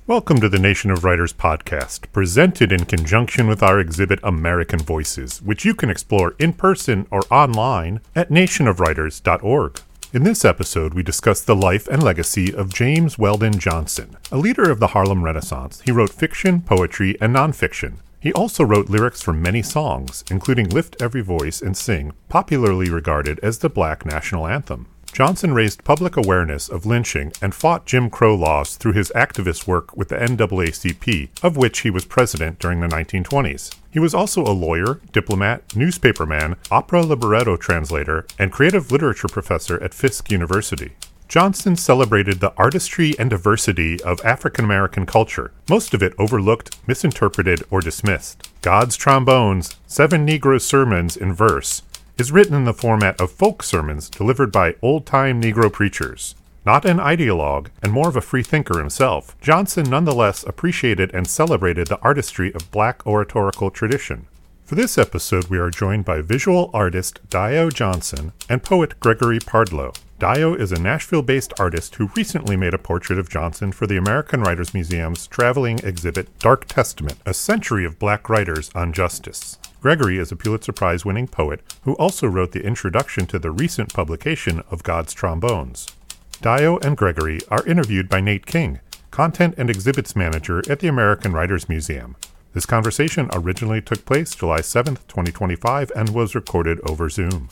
Welcome to the Nation of Writers podcast, presented in conjunction with our exhibit American Voices, which you can explore in person or online at nationofwriters.org. In this episode, we discuss the life and legacy of James Weldon Johnson. A leader of the Harlem Renaissance, he wrote fiction, poetry, and nonfiction. He also wrote lyrics for many songs, including Lift Every Voice and Sing, popularly regarded as the Black national anthem. Johnson raised public awareness of lynching and fought Jim Crow laws through his activist work with the NAACP, of which he was president during the 1920s. He was also a lawyer, diplomat, newspaperman, opera libretto translator, and creative literature professor at Fisk University. Johnson celebrated the artistry and diversity of African American culture, most of it overlooked, misinterpreted, or dismissed. God's Trombones, 7 Negro Sermons in Verse, is written in the format of folk sermons delivered by old-time Negro preachers. Not an ideologue, and more of a free thinker himself, Johnson nonetheless appreciated and celebrated the artistry of Black oratorical tradition. For this episode, we are joined by visual artist Dio Johnson and poet Gregory Pardlo. Dio is a Nashville-based artist who recently made a portrait of Johnson for the American Writers Museum's traveling exhibit Dark Testament, A Century of Black Writers on Justice. Gregory is a Pulitzer Prize-winning poet who also wrote the introduction to the recent publication of God's Trombones. Dio and Gregory are interviewed by Nate King, Content and Exhibits Manager at the American Writers Museum. This conversation originally took place July 7th, 2025, and was recorded over Zoom.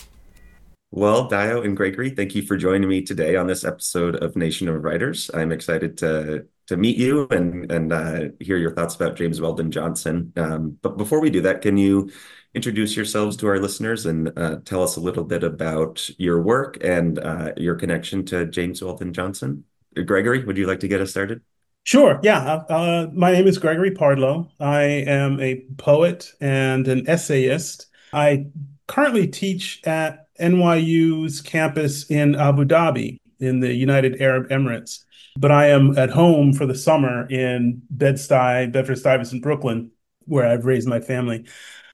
Well, Dio and Gregory, thank you for joining me today on this episode of Nation of Writers. I'm excited to meet you and hear your thoughts about James Weldon Johnson. But before we do that, can you introduce yourselves to our listeners and tell us a little bit about your work and your connection to James Weldon Johnson? Gregory, would you like to get us started? Sure. Yeah. My name is Gregory Pardlo. I am a poet and an essayist. I currently teach at NYU's campus in Abu Dhabi in the United Arab Emirates, but I am at home for the summer in Bed-Stuy, Bedford-Stuyvesant, Brooklyn, where I've raised my family.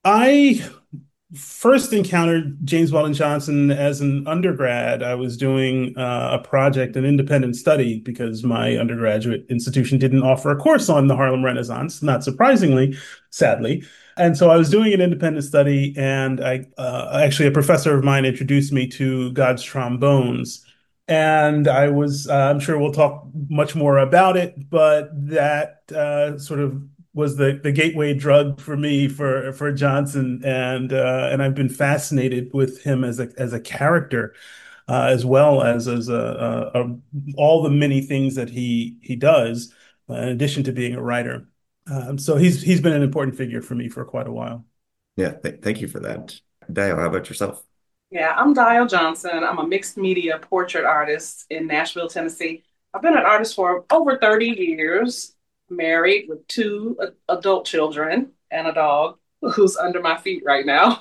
I first encountered James Weldon Johnson as an undergrad. I was doing a project, an independent study, because my undergraduate institution didn't offer a course on the Harlem Renaissance, not surprisingly, sadly. And so I was doing an independent study, and actually a professor of mine introduced me to God's Trombones. And I'm sure we'll talk much more about it, but that sort of was the gateway drug for me for Johnson, and I've been fascinated with him as a character, as well as all the many things that he does, in addition to being a writer. So he's been an important figure for me for quite a while. Yeah, thank you for that. Dio, how about yourself? Yeah, I'm Dio Johnson. I'm a mixed media portrait artist in Nashville, Tennessee. I've been an artist for over 30 years, married with 2 adult children and a dog who's under my feet right now.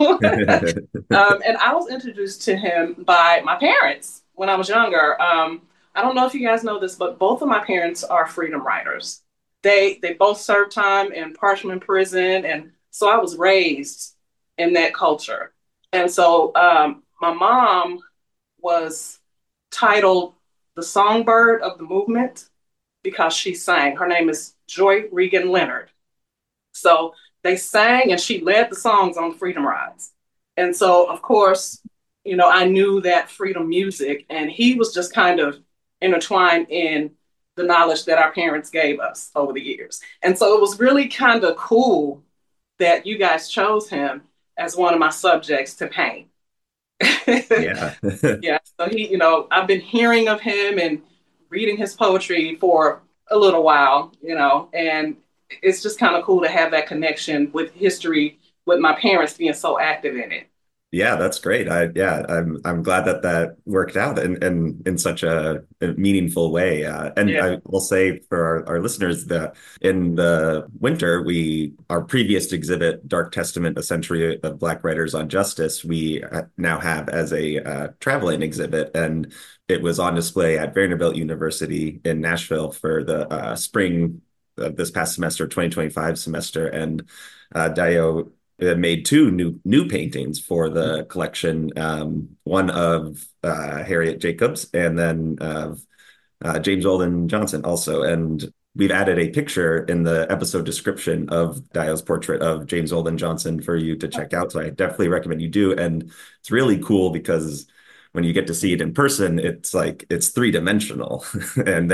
And I was introduced to him by my parents when I was younger. I don't know if you guys know this, but both of my parents are freedom riders. They both served time in Parchman Prison, and so I was raised in that culture. And so my mom was titled the Songbird of the Movement because she sang. Her name is Joy Regan Leonard. So they sang and she led the songs on Freedom Rides. And so, of course, I knew that freedom music, and he was just kind of intertwined in the knowledge that our parents gave us over the years. And so it was really kind of cool that you guys chose him as one of my subjects to paint. Yeah. Yeah. So I've been hearing of him and reading his poetry for a little while, and it's just kind of cool to have that connection with history, with my parents being so active in it. Yeah, that's great. I'm glad that worked out in such a meaningful way. And Yeah. I will say for our listeners that in the winter, our previous exhibit, Dark Testament: A Century of Black Writers on Justice, we now have as a traveling exhibit, and it was on display at Vanderbilt University in Nashville for the spring of this past semester, 2025 semester, and Dio made 2 new paintings for the collection, one of Harriet Jacobs and then of James Weldon Johnson also. And we've added a picture in the episode description of Dio's portrait of James Olin Johnson for you to check out. So I definitely recommend you do. And it's really cool because when you get to see it in person, it's like it's three-dimensional. And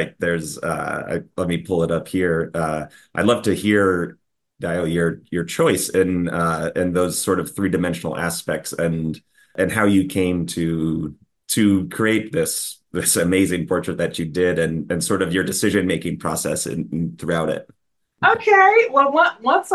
let me pull it up here. I'd love to hear, Dio, your choice in those sort of three-dimensional aspects and how you came to create this amazing portrait that you did and sort of your decision-making process throughout it. Okay. Well, once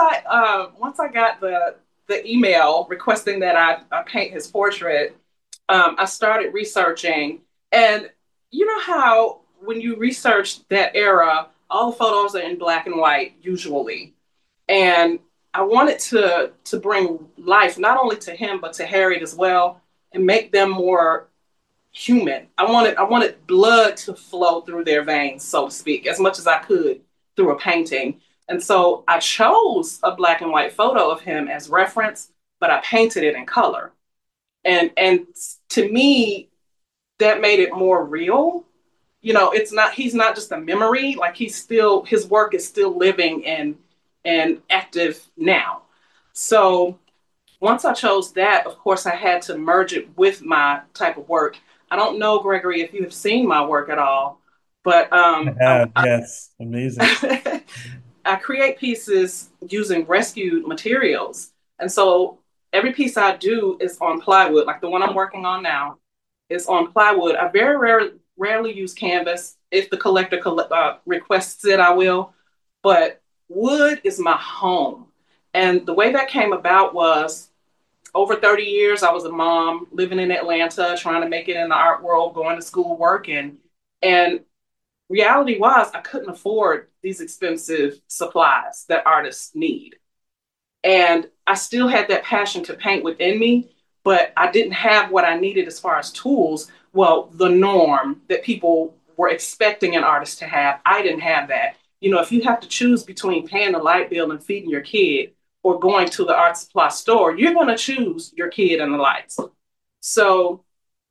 I got the email requesting that I paint his portrait, I started researching. And you know how when you research that era, all the photos are in black and white usually. And I wanted to bring life not only to him but to Harriet as well, and make them more human. I wanted blood to flow through their veins, so to speak, as much as I could through a painting. And so I chose a black and white photo of him as reference, but I painted it in color. And to me, that made it more real. He's not just a memory, like his work is still living and active now. So once I chose that, of course, I had to merge it with my type of work. I don't know, Gregory, if you have seen my work at all, but Yes, amazing. I create pieces using rescued materials. And so every piece I do is on plywood, like the one I'm working on now is on plywood. I very rarely use canvas. If the collector requests it, I will. But wood is my home. And the way that came about was over 30 years, I was a mom living in Atlanta, trying to make it in the art world, going to school, working. And reality was I couldn't afford these expensive supplies that artists need. And I still had that passion to paint within me, but I didn't have what I needed as far as tools. Well, the norm that people were expecting an artist to have, I didn't have that. If you have to choose between paying the light bill and feeding your kid or going to the art supply store, you're going to choose your kid and the lights. So,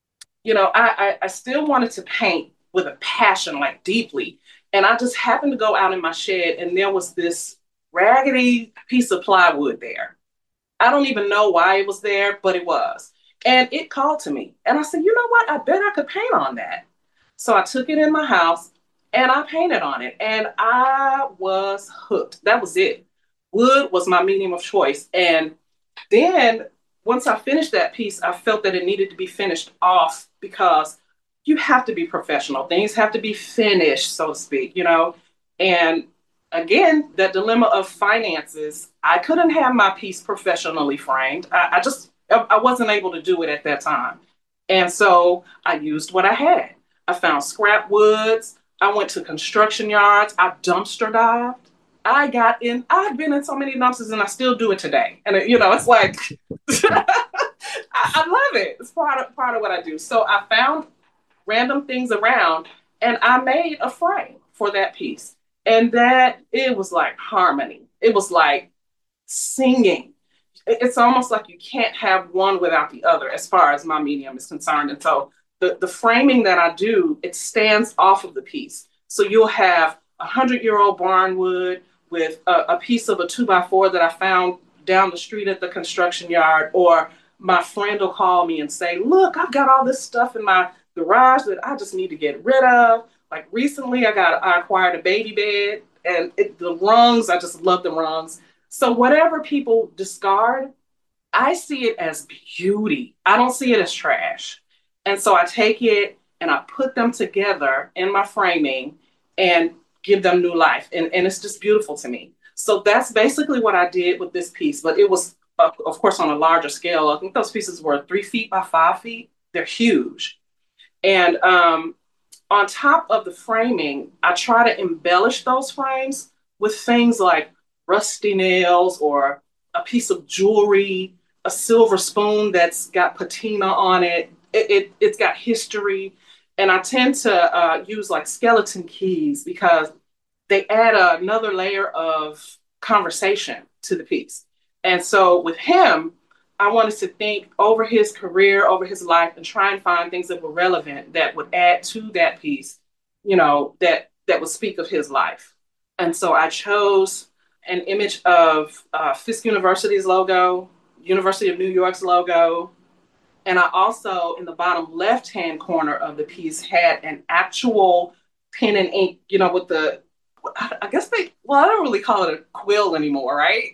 I still wanted to paint with a passion, like deeply. And I just happened to go out in my shed and there was this raggedy piece of plywood there. I don't even know why it was there, but it was. And it called to me. And I said, you know what? I bet I could paint on that. So I took it in my house and I painted on it. And I was hooked. That was it. Wood was my medium of choice. And then once I finished that piece, I felt that it needed to be finished off because you have to be professional. Things have to be finished, so to speak, And again, that dilemma of finances, I couldn't have my piece professionally framed. I wasn't able to do it at that time. And so I used what I had. I found scrap woods. I went to construction yards. I dumpster dived. I've been in so many dumpsters and I still do it today. And it's like, I love it. It's part of what I do. So I found random things around and I made a frame for that piece. And that it was like harmony. It was like singing. It's almost like you can't have one without the other as far as my medium is concerned. And so the framing that I do, it stands off of the piece. So you'll have 100-year-old barnwood with a piece of a 2x4 that I found down the street at the construction yard, or my friend will call me and say, look, I've got all this stuff in my garage that I just need to get rid of. Like recently I acquired a baby bed and the rungs, I just love the rungs. So whatever people discard, I see it as beauty. I don't see it as trash. And so I take it and I put them together in my framing and give them new life. And it's just beautiful to me. So that's basically what I did with this piece. But it was, of course, on a larger scale. I think those pieces were 3 feet by 5 feet. They're huge. And on top of the framing, I try to embellish those frames with things like rusty nails or a piece of jewelry, a silver spoon that's got patina on it. It's got history. And I tend to use like skeleton keys because they add another layer of conversation to the piece. And so with him, I wanted to think over his career, over his life, and try and find things that were relevant that would add to that piece, that would speak of his life. And so I chose an image of Fisk University's logo, University of New York's logo. And I also, in the bottom left-hand corner of the piece, had an actual pen and ink, with I guess I don't really call it a quill anymore, right?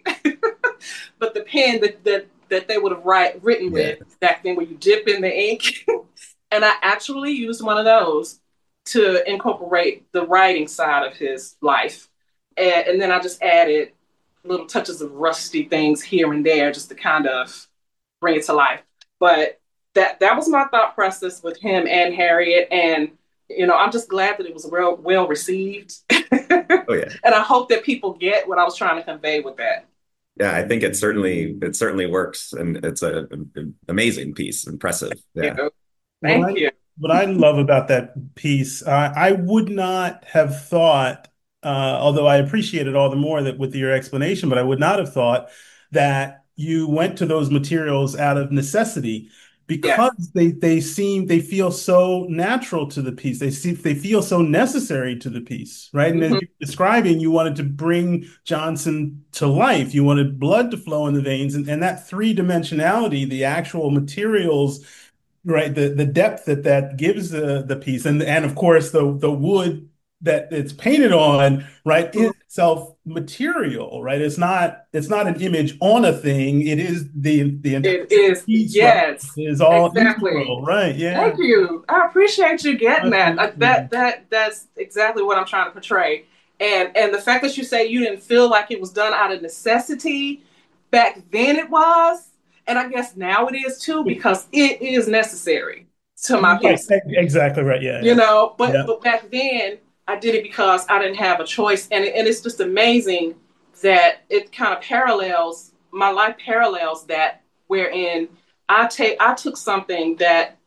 But the pen that they would have written with back then, where you dip in the ink. And I actually used one of those to incorporate the writing side of his life. And then I just added little touches of rusty things here and there just to kind of bring it to life. But that was my thought process with him and Harriet. And, I'm just glad that it was well received. Oh, yeah. And I hope that people get what I was trying to convey with that. Yeah, I think it certainly works, and it's an amazing piece, impressive. Yeah. Thank you. What I love about that piece, I would not have thought, although I appreciate it all the more that with your explanation, but I would not have thought that you went to those materials out of necessity because they feel so natural to the piece. They feel so necessary to the piece, right? And as you're describing, you wanted to bring Johnson to life. You wanted blood to flow in the veins, and that three-dimensionality, the actual materials, right, the depth that gives the piece, and of course the wood that it's painted on, right, is itself material, right? It's not an image on a thing. It is the it is piece, yes, right? It is all exactly integral, right? Yeah. Thank you. I appreciate you getting that. That's exactly what I'm trying to portray. And the fact that you say you didn't feel like it was done out of necessity, back then it was. And I guess now it is too, because it is necessary to my piece. Exactly right. Yeah. But back then I did it because I didn't have a choice. And it's just amazing that it kind of parallels, my life parallels that, wherein I took something that,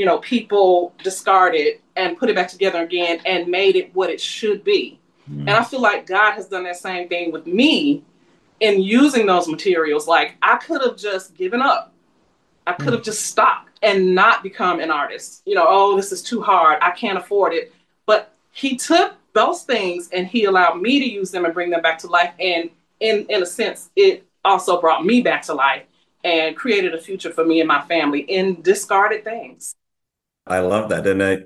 people discarded and put it back together again and made it what it should be. And I feel like God has done that same thing with me in using those materials. Like, I could have just given up. I could have just stopped and not become an artist. Oh, this is too hard. I can't afford it. But he took those things and he allowed me to use them and bring them back to life. And in a sense, it also brought me back to life and created a future for me and my family in discarded things. I love that.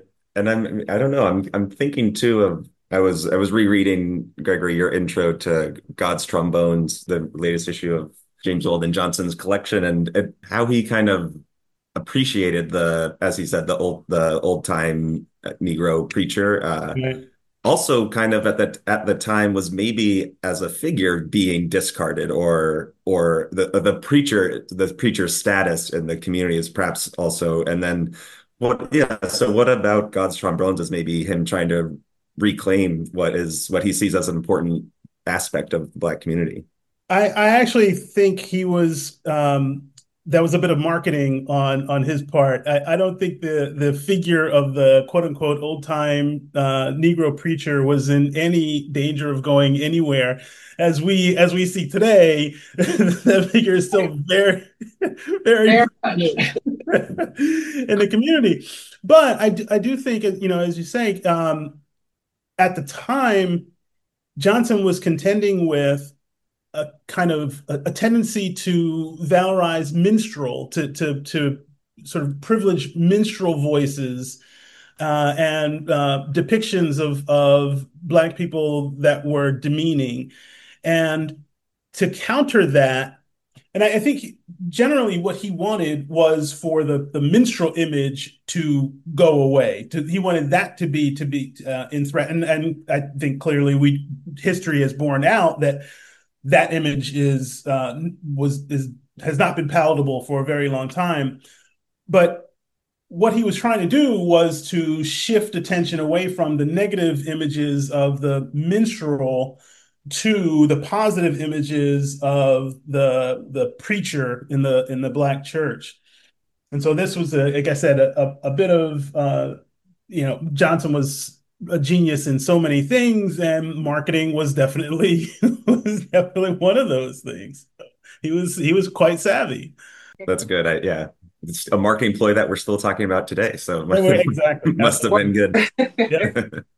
I don't know, I'm thinking too of, I was rereading, Gregory, your intro to God's Trombones, the latest issue of James Weldon Johnson's collection, and how he kind of appreciated as he said, the old time Negro preacher. Also, kind of at the time was maybe as a figure being discarded, or the preacher's status in the community is perhaps also. And then so what about God's Trombones is maybe him trying to reclaim what he sees as an important aspect of the Black community? I actually think he was that was a bit of marketing on his part. I don't think the figure of the quote unquote old time Negro preacher was in any danger of going anywhere. As we see today, the figure is still very, very in the community. But I do think, as you say, at the time, Johnson was contending with a kind of a tendency to valorize minstrel, to sort of privilege minstrel voices and depictions of Black people that were demeaning. And to counter that, and I think generally what he wanted was for the minstrel image to go away. He wanted that to be in threat, and I think clearly history has borne out that image has not been palatable for a very long time. But what he was trying to do was to shift attention away from the negative images of the minstrel to the positive images of the preacher in the Black church. And so this was, like I said, a bit of, Johnson was a genius in so many things, and marketing was definitely one of those things. He was quite savvy. That's good. It's a marketing ploy that we're still talking about today. So exactly. must have been good. Yeah.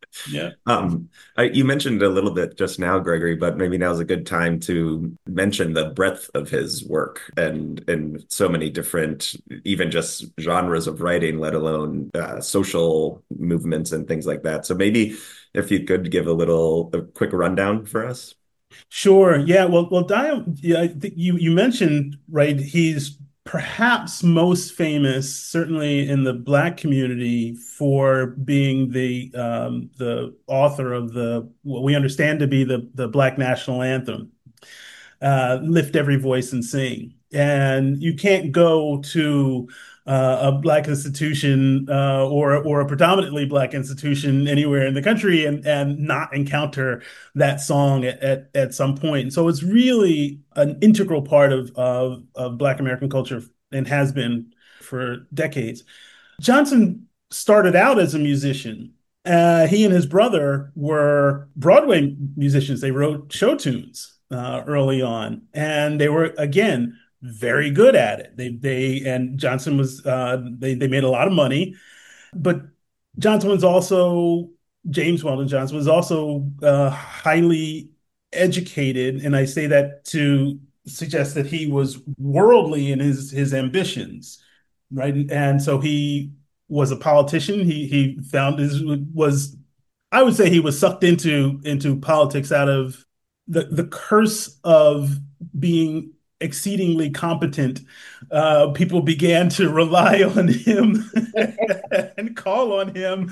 Yeah. You mentioned a little bit just now, Gregory, but maybe now's a good time to mention the breadth of his work and so many different, even just genres of writing, let alone social movements and things like that. So maybe if you could give a quick rundown for us. Sure. Yeah. Well, Dio, yeah, I think you mentioned, right, he's perhaps most famous, certainly in the Black community, for being the author of the what we understand to be the Black national anthem, "Lift Every Voice and Sing." And you can't go to a Black institution or a predominantly Black institution anywhere in the country and not encounter that song at some point. So it's really an integral part of Black American culture and has been for decades. Johnson started out as a musician. He and his brother were Broadway musicians. They wrote show tunes early on, and they were again very good at it. They and Johnson was they made a lot of money, but Johnson was also James Weldon Johnson was also highly educated, and I say that to suggest that he was worldly in his ambitions, right? And so he was a politician. He found his was I would say he was sucked into politics out of the curse of being exceedingly competent. People began to rely on him and call on him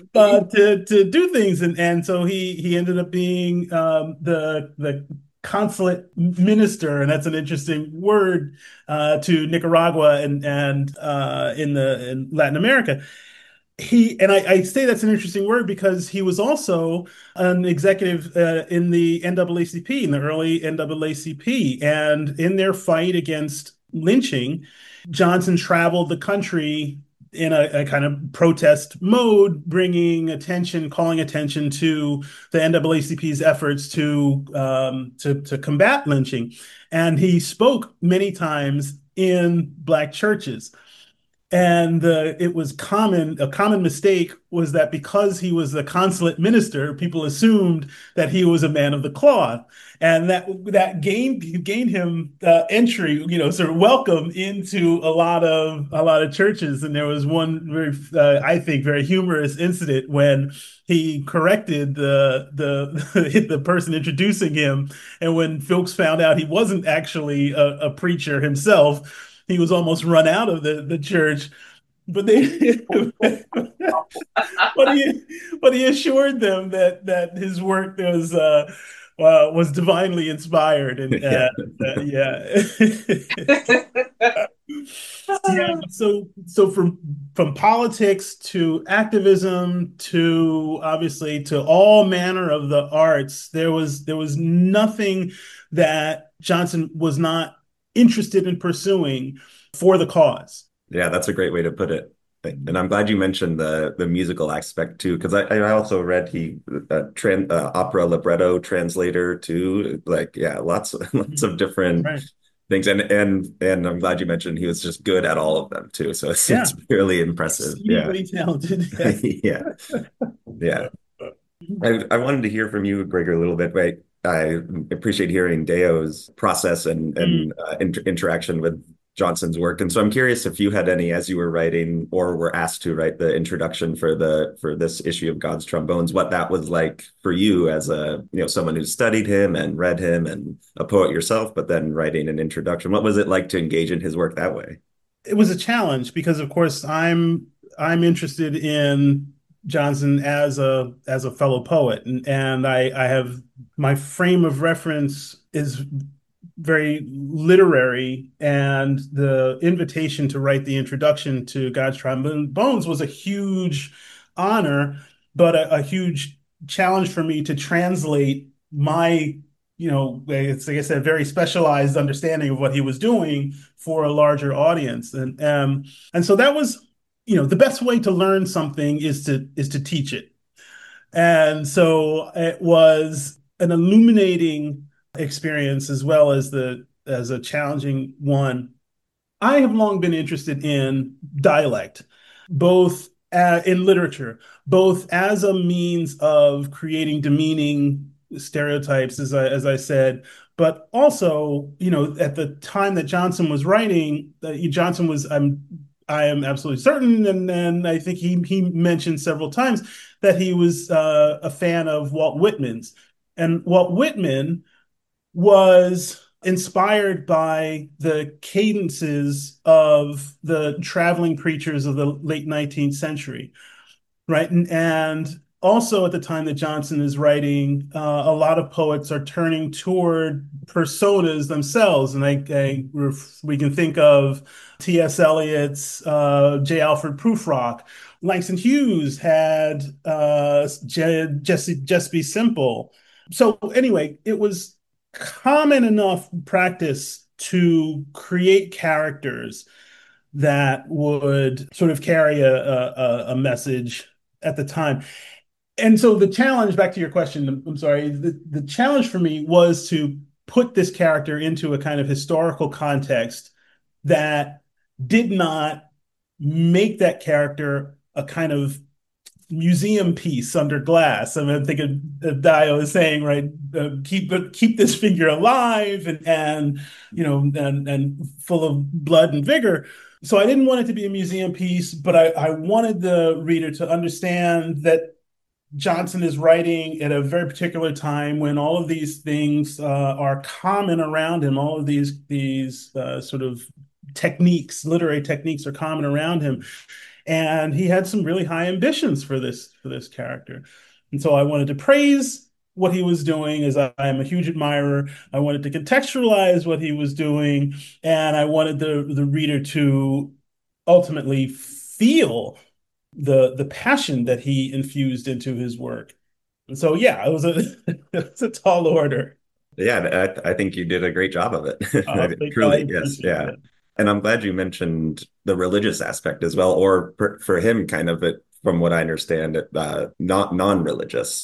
to do things, and so he ended up being the consulate minister, and that's an interesting word to Nicaragua and in Latin America. I say that's an interesting word because he was also an executive in the NAACP, in the early NAACP, and in their fight against lynching, Johnson traveled the country in a kind of protest mode, calling attention to the NAACP's efforts to combat lynching, and he spoke many times in Black churches. And it was a common mistake was that because he was the consulate minister, people assumed that he was a man of the cloth. And that gained him entry, sort of welcome into a lot of churches. And there was one very, I think, very humorous incident when he corrected the person introducing him, and when folks found out he wasn't actually a preacher himself, he was almost run out of the church. But they, but he assured them that his work was divinely inspired, and Yeah. yeah, yeah. So from politics to activism to obviously to all manner of the arts, there was nothing that Johnson was not interested in pursuing for the cause. Yeah, that's a great way to put it. And I'm glad you mentioned the musical aspect too, because I also read he opera libretto translator too. Like, yeah, lots of different Right. things, and I'm glad you mentioned he was just good at all of them too. So Yeah. it's really impressive. Yeah, Exceedingly talented. Yes. yeah, yeah. I wanted to hear from you, Gregor, a little bit. Right, I appreciate hearing Deo's process and Mm. interaction with Johnson's work. And so I'm curious if you had any, as you were writing or were asked to write the introduction for this issue of God's Trombones, what that was like for you as someone who studied him and read him and a poet yourself, but then writing an introduction. What was it like to engage in his work that way? It was a challenge because, of course, I'm interested in Johnson as a fellow poet, and I have my frame of reference is very literary, and the invitation to write the introduction to God's Trombones was a huge honor, but a huge challenge for me to translate my, it's like I said, very specialized understanding of what he was doing for a larger audience, and so that was, the best way to learn something is to teach it, and so it was an illuminating experience as well as a challenging one. I have long been interested in dialect, both in literature, both as a means of creating demeaning stereotypes, as I said, but also, at the time that Johnson was writing, Johnson was, I am absolutely certain, and I think he mentioned several times that he was a fan of Walt Whitman's, and Walt Whitman was inspired by the cadences of the traveling preachers of the late 19th century, right? And also at the time that Johnson is writing, a lot of poets are turning toward personas themselves. And we can think of T.S. Eliot's J. Alfred Prufrock. Langston Hughes had Just Be Simple. So anyway, it was common enough practice to create characters that would sort of carry a message at the time. And so the challenge, back to your question, I'm sorry, the challenge for me was to put this character into a kind of historical context that did not make that character a kind of museum piece under glass. I mean, I'm thinking Dio is saying, right, keep this figure alive and and full of blood and vigor. So I didn't want it to be a museum piece, but I wanted the reader to understand that Johnson is writing at a very particular time when all of these things are common around him. All of these sort of techniques, literary techniques, are common around him, and he had some really high ambitions for this character. And so I wanted to praise what he was doing, as I am a huge admirer. I wanted to contextualize what he was doing, and I wanted the reader to ultimately feel the passion that he infused into his work. And so, yeah, it was it's a tall order. Yeah, I think you did a great job of it. I Truly, yes, appreciate yeah. that. And I'm glad you mentioned the religious aspect as well, or for him, kind of it, from what I understand, not non-religious,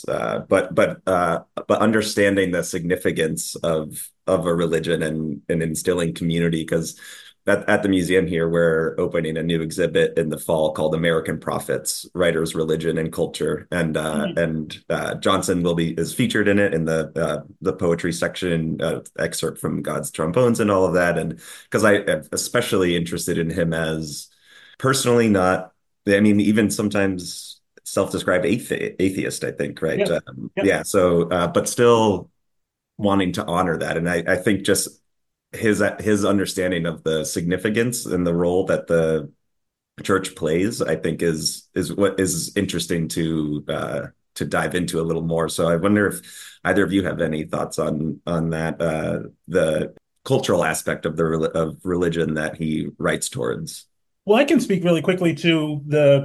but understanding the significance of a religion and instilling community. Because at the museum here, we're opening a new exhibit in the fall called American Prophets: Writers, Religion, and Culture, and Johnson is featured in it in the poetry section, excerpt from God's Trombones and all of that. And because I am especially interested in him as personally not, I mean, even sometimes self-described atheist, I think, right? Yeah. Yeah. Yeah. So, but still wanting to honor that. And I think just his understanding of the significance and the role that the church plays, I think is what is interesting to dive into a little more. So I wonder if either of you have any thoughts on that, the cultural aspect of religion that he writes towards. Well, I can speak really quickly to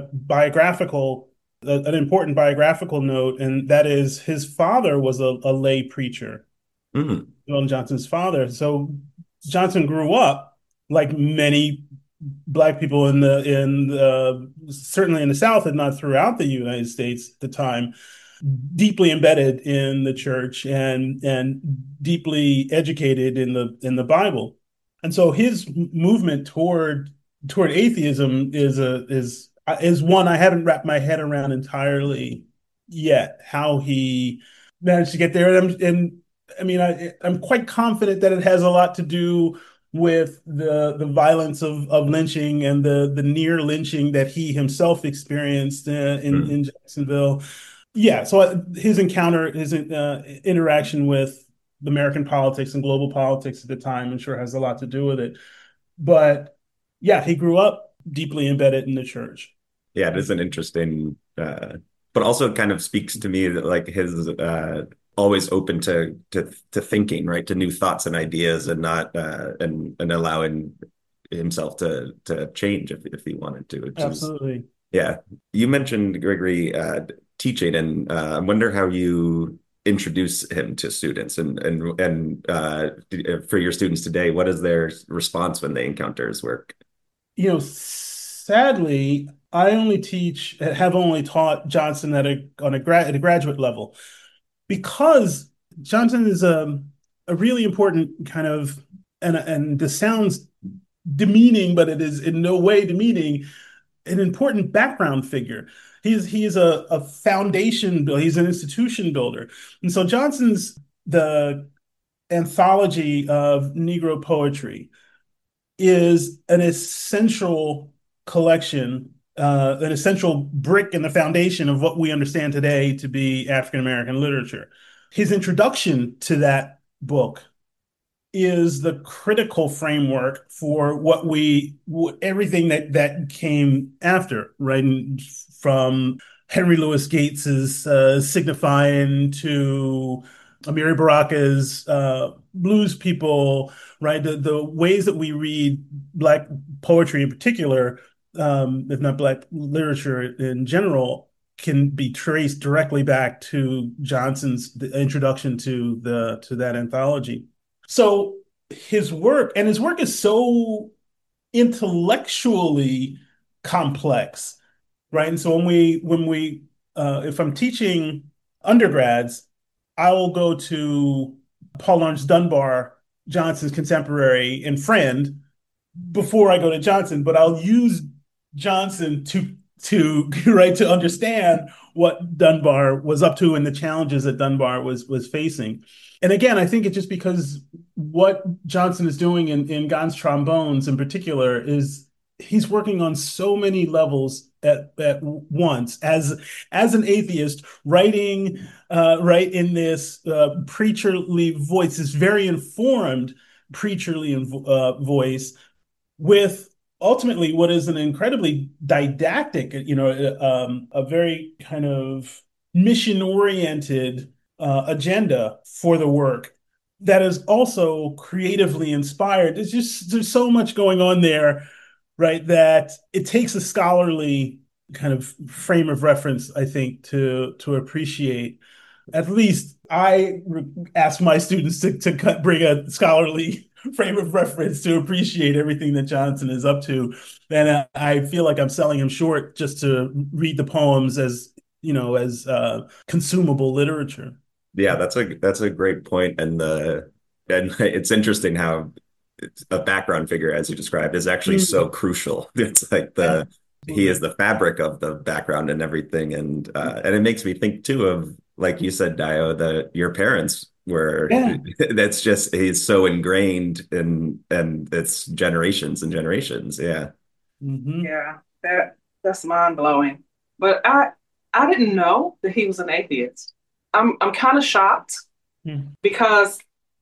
an important biographical note, and that is his father was a lay preacher, Mhm. John Johnson's father. So Johnson grew up like many Black people certainly in the South and not throughout the United States at the time, deeply embedded in the church and deeply educated in the Bible. And so his movement toward atheism is one I haven't wrapped my head around entirely yet. How he managed to get there, and I mean, I'm quite confident that it has a lot to do with the violence of lynching and the near lynching that he himself experienced in Jacksonville. Yeah, so his interaction with American politics and global politics at the time, I'm sure has a lot to do with it. But yeah, he grew up deeply embedded in the church. Yeah, it is an interesting, but also kind of speaks to me that like his always open to thinking, right, to new thoughts and ideas, and not and allowing himself to change if he wanted to. Which is, Absolutely. yeah. You mentioned Gregory teaching, and I wonder how you introduce him to students, and for your students today, what is their response when they encounter his work? Sadly, have only taught Johnson at a graduate level, because Johnson is a really important kind of, and this sounds demeaning, but it is in no way demeaning, an important background figure. He's a foundation builder. He's an institution builder. And so Johnson's the anthology of Negro poetry is an essential collection, an essential brick in the foundation of what we understand today to be African American literature. His introduction to that book is the critical framework for everything that came after, right? And from Henry Louis Gates's Signifying to Amiri Baraka's Blues People, right? The ways that we read Black poetry in particular, if not Black literature in general, can be traced directly back to Johnson's introduction to that anthology. So his work is so intellectually complex, right? And so when we if I'm teaching undergrads, I will go to Paul Laurence Dunbar, Johnson's contemporary and friend, before I go to Johnson, but I'll use Johnson to right to understand what Dunbar was up to and the challenges that Dunbar was facing. And again, I think it's just because what Johnson is doing in Gans Trombones in particular is he's working on so many levels at once as an atheist writing right in this preacherly voice, this very informed preacherly voice with ultimately what is an incredibly didactic, a very kind of mission-oriented agenda for the work that is also creatively inspired. There's so much going on there, right? That it takes a scholarly kind of frame of reference, I think, to appreciate. At least I ask my students to bring a scholarly frame of reference to appreciate everything that Johnson is up to. And I feel like I'm selling him short just to read the poems as, as consumable literature. Yeah, that's a great point. And it's interesting how a background figure, as you described, is actually so crucial. It's like he is the fabric of the background and everything. And it makes me think too of, like you said, Dio, that your parents were, that's just, he's so ingrained and it's generations and generations. Yeah. Mm-hmm. Yeah, that's mind blowing. But I didn't know that he was an atheist. I'm kind of shocked because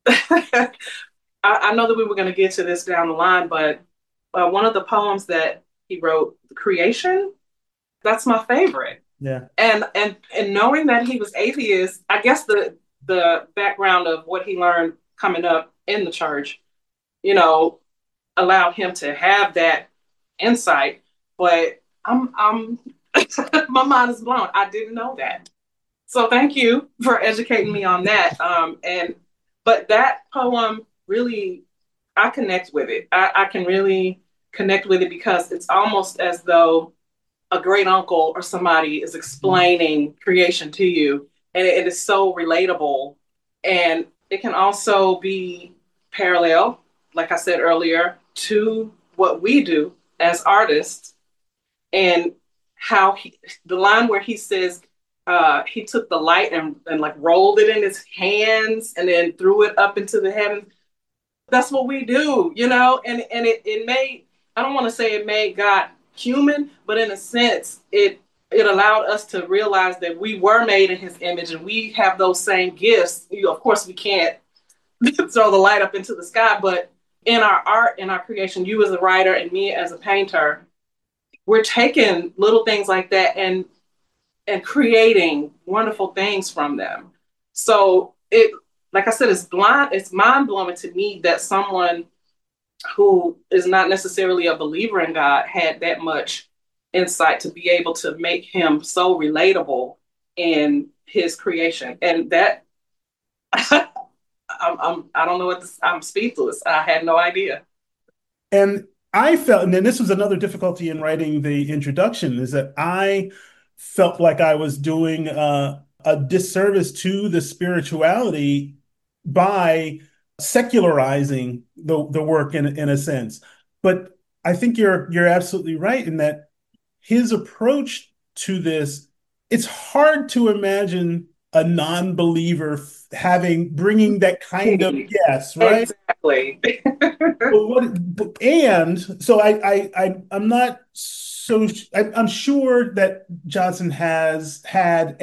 I know that we were going to get to this down the line, but one of the poems that he wrote, Creation, that's my favorite. Yeah. And knowing that he was atheist, I guess the background of what he learned coming up in the church, allowed him to have that insight. But I'm my mind is blown. I didn't know that. So thank you for educating me on that. But that poem really, I connect with it. I can really connect with it because it's almost as though a great uncle or somebody is explaining creation to you, and it is so relatable. And it can also be parallel, like I said earlier, to what we do as artists, and how the line where he says, he took the light and like rolled it in his hands and then threw it up into the heavens. That's what we do, and it made, I don't want to say it made God human, but in a sense, it allowed us to realize that we were made in his image and we have those same gifts. Of course, we can't throw the light up into the sky, but in our art, in our creation, you as a writer and me as a painter, we're taking little things like that and creating wonderful things from them. So it, like I said, it's mind blowing to me that someone who is not necessarily a believer in God had that much insight to be able to make him so relatable in his creation. And that I don't know I'm speechless. I had no idea. And I felt, and then this was another difficulty in writing the introduction, is that I felt like I was doing a disservice to the spirituality by secularizing the work in a sense. But I think you're absolutely right in that his approach to this, it's hard to imagine a non-believer bringing that kind of yes, right? Exactly. And so I'm not so I'm sure that Johnson has had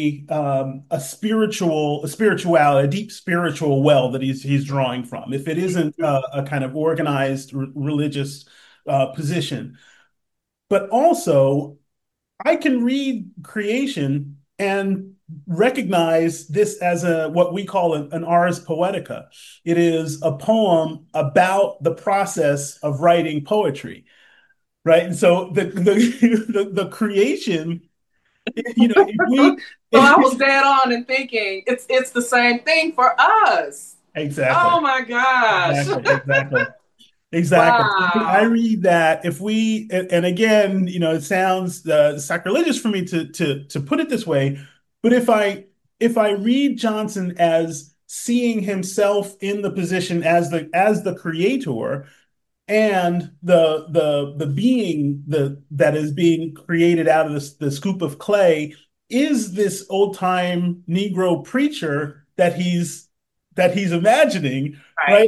a spirituality, a deep spiritual well that he's drawing from. If it isn't a kind of organized religious position, but also I can read creation and recognize this as what we call an ars poetica. It is a poem about the process of writing poetry, right? And so the creation, if we So I was dead on and thinking it's the same thing for us. exactly, Oh my gosh. exactly. Exactly. I Wow. read that if we, and again, it sounds sacrilegious for me to put it this way, but if I read Johnson as seeing himself in the position as the creator and the being that is being created out of the scoop of clay is this old time Negro preacher that he's imagining, Right. right?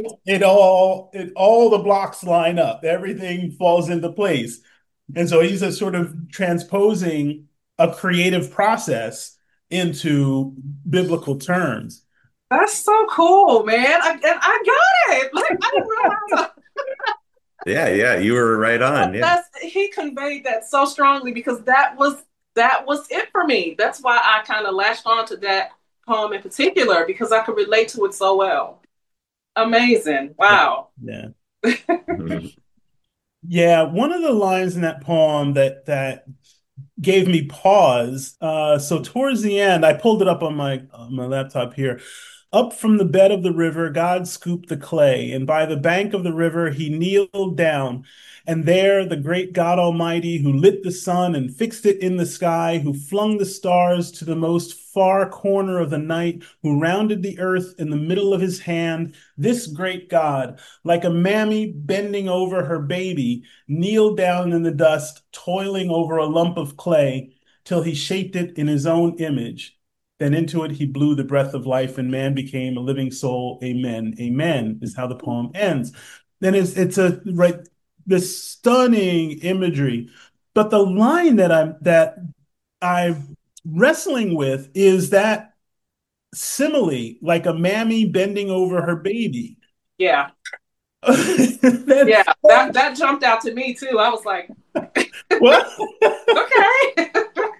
All the blocks line up, everything falls into place, and so he's a sort of transposing a creative process into biblical terms. That's so cool, man. I got it. Like I didn't realize Yeah, you were right on. Yeah. he conveyed that so strongly because that was it for me. That's why I kind of latched on to that poem in particular because I could relate to it so well. Amazing. Wow. Yeah. Mhm. Yeah, one of the lines in that poem that gave me pause. So towards the end, I pulled it up on my laptop here. Up from the bed of the river, God scooped the clay, and by the bank of the river he kneeled down. And there the great God Almighty, who lit the sun and fixed it in the sky, who flung the stars to the most far corner of the night, who rounded the earth in the middle of his hand, this great God, like a mammy bending over her baby, kneeled down in the dust, toiling over a lump of clay, till he shaped it in his own image. Then into it he blew the breath of life, and man became a living soul. Amen. Amen is how the poem ends. Then it's a right this stunning imagery. But the line that I'm wrestling with is that simile, like a mammy bending over her baby. Yeah. that, Yeah. That jumped out to me too. I was like, what? okay.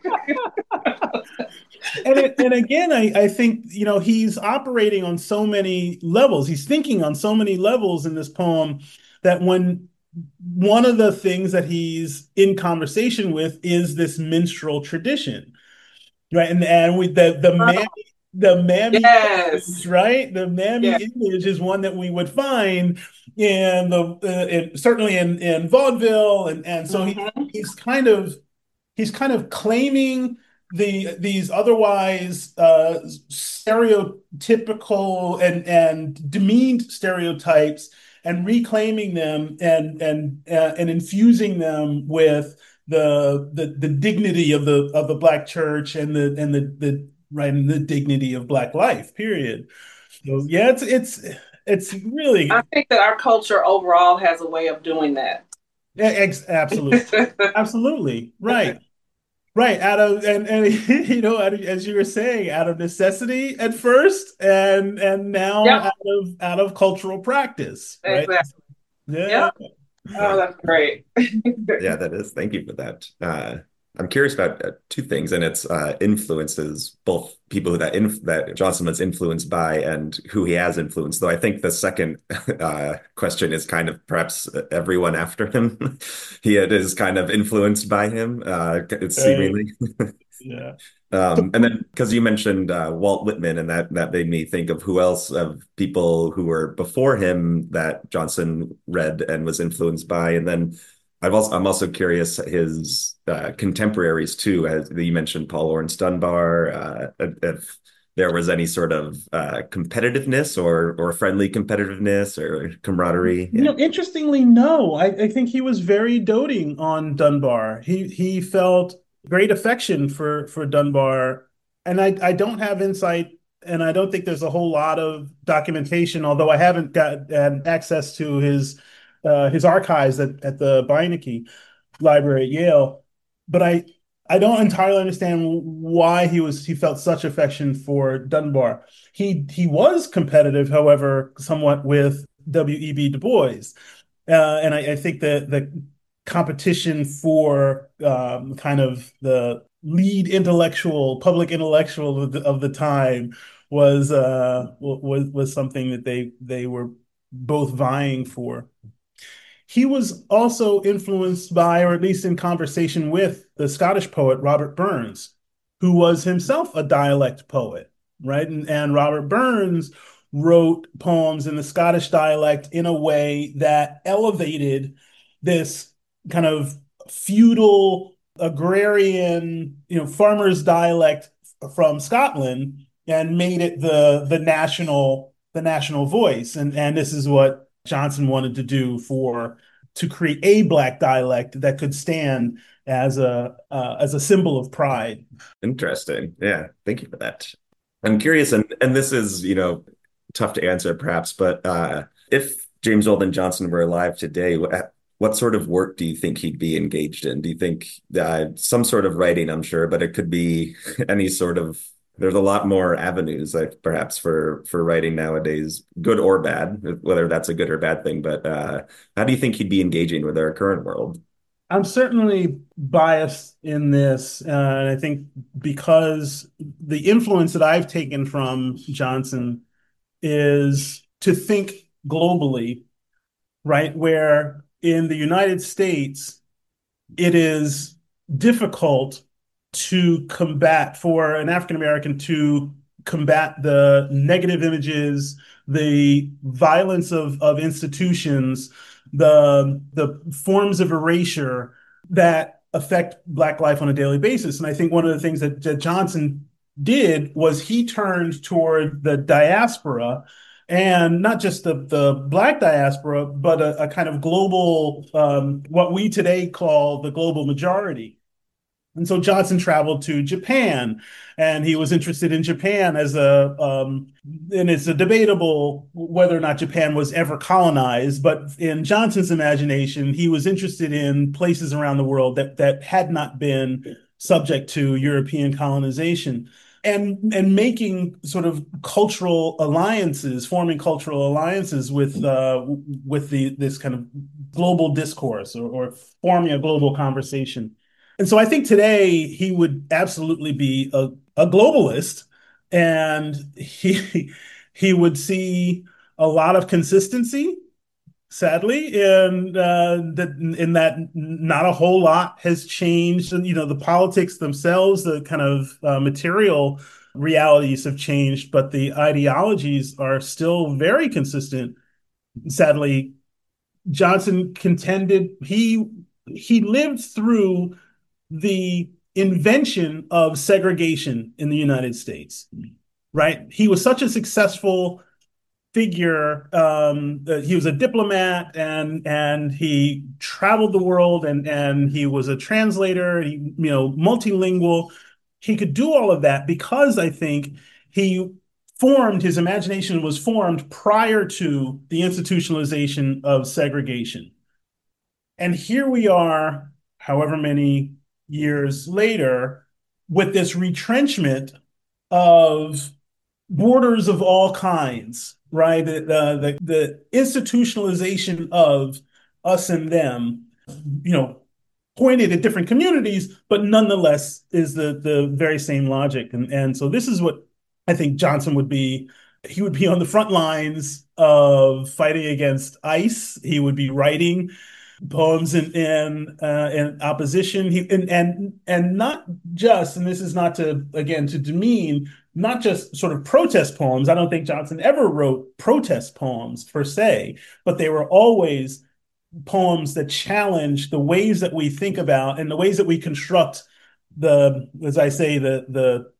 And again, I think he's operating on so many levels. He's thinking on so many levels in this poem that when one of the things that he's in conversation with is this minstrel tradition, right? And with the mammy image, Yes. right? The mammy Yeah. image is one that we would find certainly in vaudeville, and so Hmm. he's kind of claiming these otherwise stereotypical and demeaned stereotypes and reclaiming them and infusing them with the dignity of the Black church and the right and the dignity of Black life. Period. So yeah, it's I really think that our culture overall has a way of doing that. absolutely absolutely right. Right, out of and as you were saying, out of necessity at first, and now Yep. out of cultural practice, right? Exactly. Yeah, Yep. Oh, that's great. Yeah, that is. Thank you for that. I'm curious about two things, and it's influences, both people that Johnson was influenced by and who he has influenced. Though I think the second question is kind of perhaps everyone after him. Is kind of influenced by him. It's right. seemingly. Yeah. And then because you mentioned Walt Whitman, and that made me think of who else of people who were before him that Johnson read and was influenced by. And then I'm also curious his contemporaries too, as you mentioned Paul Laurence Dunbar, if there was any sort of competitiveness or friendly competitiveness or camaraderie. You know, interestingly, no. I think he was very doting on Dunbar. He felt great affection for Dunbar, and I don't have insight, and I don't think there's a whole lot of documentation. Although I haven't got access to his archives at the Beinecke Library at Yale, but I don't entirely understand why he felt such affection for Dunbar. He was competitive, however, somewhat with W.E.B. Du Bois. And I think that the competition for kind of the lead intellectual, public intellectual of the time was something that they were both vying for. He was also influenced by, or at least in conversation with, the Scottish poet Robert Burns, who was himself a dialect poet, right? And Robert Burns wrote poems in the Scottish dialect in a way that elevated this kind of feudal, agrarian, farmer's dialect from Scotland and made it the national voice. And this is what Johnson wanted to do to create a Black dialect that could stand as a symbol of pride. Interesting. Yeah, thank you for that. I'm curious, and this is, tough to answer perhaps, but if James Weldon Johnson were alive today, what sort of work do you think he'd be engaged in? Do you think some sort of writing, I'm sure, but it could be any sort of, there's a lot more avenues, like perhaps for writing nowadays, good or bad, whether that's a good or bad thing. But how do you think he'd be engaging with our current world? I'm certainly biased in this, and I think because the influence that I've taken from Johnson is to think globally, right? Where in the United States, it is difficult for an African American to combat the negative images, the violence of institutions, the forms of erasure that affect Black life on a daily basis. And I think one of the things that Johnson did was he turned toward the diaspora, and not just the Black diaspora, but a kind of global, what we today call the global majority. And so Johnson traveled to Japan, and he was interested in Japan and it's a debatable whether or not Japan was ever colonized. But in Johnson's imagination, he was interested in places around the world that had not been subject to European colonization. And making sort of forming cultural alliances with this kind of global discourse, or forming a global conversation. And so I think today he would absolutely be a globalist, and he would see a lot of consistency, sadly, in that not a whole lot has changed. And, the politics themselves, the kind of material realities have changed, but the ideologies are still very consistent. Sadly, Johnson contended he lived through the invention of segregation in the United States, right? He was such a successful figure. He was a diplomat, and he traveled the world, and he was a translator, multilingual. He could do all of that because I think his imagination was formed prior to the institutionalization of segregation. And here we are, however many years later, with this retrenchment of borders of all kinds, right? The institutionalization of us and them, pointed at different communities, but nonetheless is the very same logic. And so this is what I think Johnson would be. He would be on the front lines of fighting against ICE. He would be writing poems in opposition. And not just, and this is not to demean, not just sort of protest poems. I don't think Johnson ever wrote protest poems per se, but they were always poems that challenge the ways that we think about and the ways that we construct as I say, the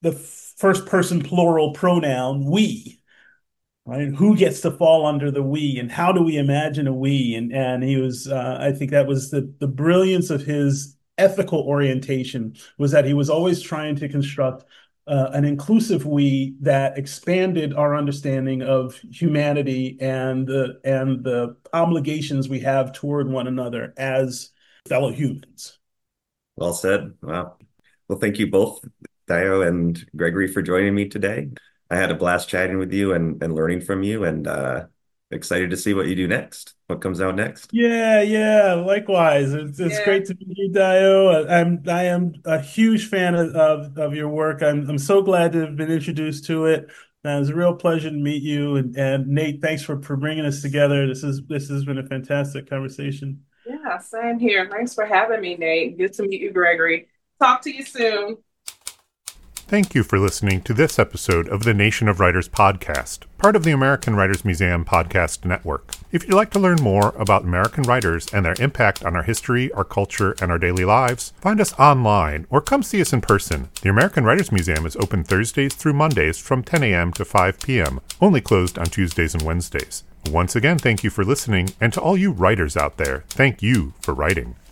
the first person plural pronoun we. Right? Who gets to fall under the we, and how do we imagine a we? And he was, I think that was the brilliance of his ethical orientation, was that he was always trying to construct an inclusive we that expanded our understanding of humanity and the obligations we have toward one another as fellow humans. Well said. Wow. Well, thank you both, Dio and Gregory, for joining me today. I had a blast chatting with you and learning from you, and excited to see what you do next. What comes out next? Yeah. Likewise, it's great to meet you, Dio. I am a huge fan of your work. I'm so glad to have been introduced to it. It was a real pleasure to meet you, and Nate, thanks for bringing us together. This has been a fantastic conversation. Yeah, same here. Thanks for having me, Nate. Good to meet you, Gregory. Talk to you soon. Thank you for listening to this episode of the Nation of Writers podcast, part of the American Writers Museum podcast network. If you'd like to learn more about American writers and their impact on our history, our culture, and our daily lives, find us online or come see us in person. The American Writers Museum is open Thursdays through Mondays from 10 a.m. to 5 p.m., only closed on Tuesdays and Wednesdays. Once again, thank you for listening, and to all you writers out there, thank you for writing.